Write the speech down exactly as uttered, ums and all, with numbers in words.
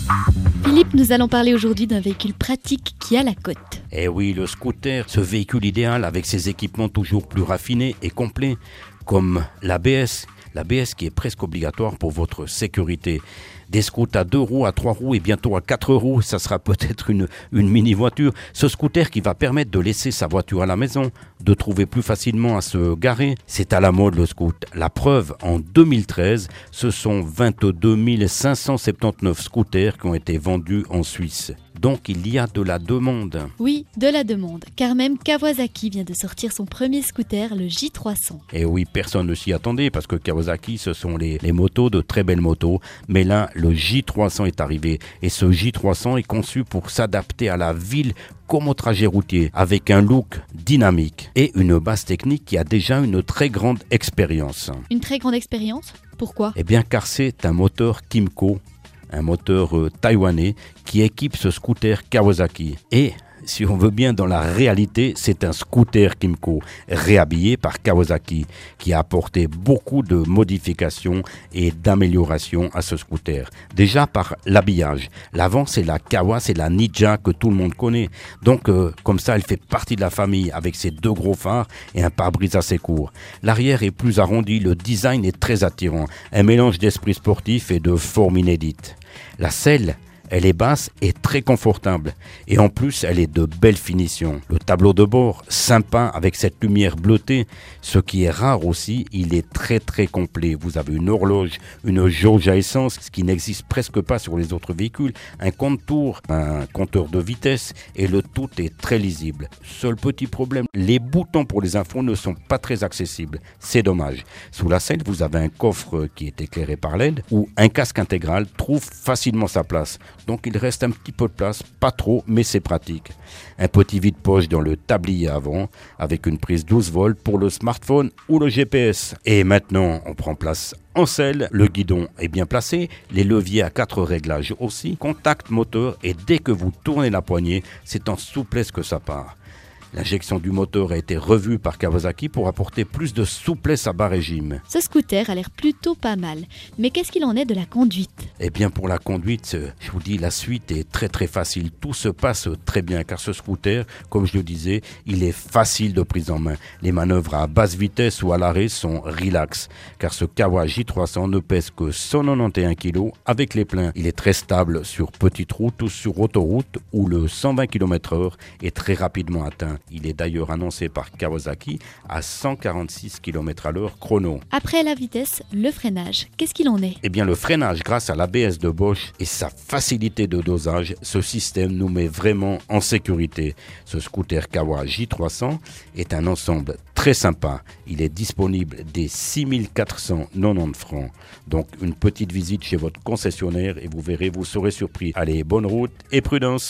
Philippe, nous allons parler aujourd'hui d'un véhicule pratique qui a la cote. Eh oui, le scooter, ce véhicule idéal avec ses équipements toujours plus raffinés et complets, comme l'A B S. L'A B S qui est presque obligatoire pour votre sécurité. Des scooters à deux roues, à trois roues et bientôt à quatre roues, ça sera peut-être une, une mini-voiture. Ce scooter qui va permettre de laisser sa voiture à la maison, de trouver plus facilement à se garer. C'est à la mode le scoot. La preuve, en deux mille treize, ce sont vingt-deux mille cinq cent soixante-dix-neuf scooters qui ont été vendus en Suisse. Donc il y a de la demande. Oui, de la demande, car même Kawasaki vient de sortir son premier scooter, le J trois cents. Et oui, personne ne s'y attendait parce que Kawasaki, ce sont les, les motos, de très belles motos. Mais là, le J trois cents est arrivé et ce J trois cents est conçu pour s'adapter à la ville comme au trajet routier, avec un look dynamique et une base technique qui a déjà une très grande expérience. Une très grande expérience ? Pourquoi ? Eh bien car c'est un moteur Kymco, un moteur euh, taïwanais qui équipe ce scooter Kawasaki. Et si on veut bien, dans la réalité, c'est un scooter Kymco réhabillé par Kawasaki qui a apporté beaucoup de modifications et d'améliorations à ce scooter. Déjà par l'habillage. L'avant, c'est la Kawa, c'est la Ninja que tout le monde connaît. Donc, euh, comme ça, elle fait partie de la famille avec ses deux gros phares et un pare-brise assez court. L'arrière est plus arrondi, le design est très attirant. Un mélange d'esprit sportif et de forme inédite. La selle, elle est basse et très confortable. Et en plus, elle est de belle finition. Le tableau de bord, sympa avec cette lumière bleutée. Ce qui est rare aussi, il est très très complet. Vous avez une horloge, une jauge à essence, ce qui n'existe presque pas sur les autres véhicules. Un compte-tours, un compteur de vitesse et le tout est très lisible. Seul petit problème, les boutons pour les infos ne sont pas très accessibles. C'est dommage. Sous la selle, vous avez un coffre qui est éclairé par L E D où un casque intégral trouve facilement sa place. Donc il reste un petit peu de place, pas trop, mais c'est pratique. Un petit vide-poche dans le tablier avant, avec une prise douze volts pour le smartphone ou le G P S. Et maintenant, on prend place en selle, le guidon est bien placé, les leviers à quatre réglages aussi, contact moteur et dès que vous tournez la poignée, c'est en souplesse que ça part. L'injection du moteur a été revue par Kawasaki pour apporter plus de souplesse à bas régime. Ce scooter a l'air plutôt pas mal, mais qu'est-ce qu'il en est de la conduite ? Eh bien pour la conduite, je vous dis, la suite est très très facile. Tout se passe très bien car ce scooter, comme je le disais, il est facile de prise en main. Les manœuvres à basse vitesse ou à l'arrêt sont relax car ce Kawa J trois cents ne pèse que cent quatre-vingt-onze kilos avec les pleins. Il est très stable sur petite route ou sur autoroute où le cent vingt kilomètres heure est très rapidement atteint. Il est d'ailleurs annoncé par Kawasaki à cent quarante-six kilomètres à l'heure chrono. Après la vitesse, le freinage, qu'est-ce qu'il en est ? Eh bien le freinage, grâce à l'A B S de Bosch et sa facilité de dosage, ce système nous met vraiment en sécurité. Ce scooter Kawa J trois cents est un ensemble très sympa. Il est disponible dès six mille quatre cent quatre-vingt-dix francs. Donc une petite visite chez votre concessionnaire et vous verrez, vous serez surpris. Allez, bonne route et prudence.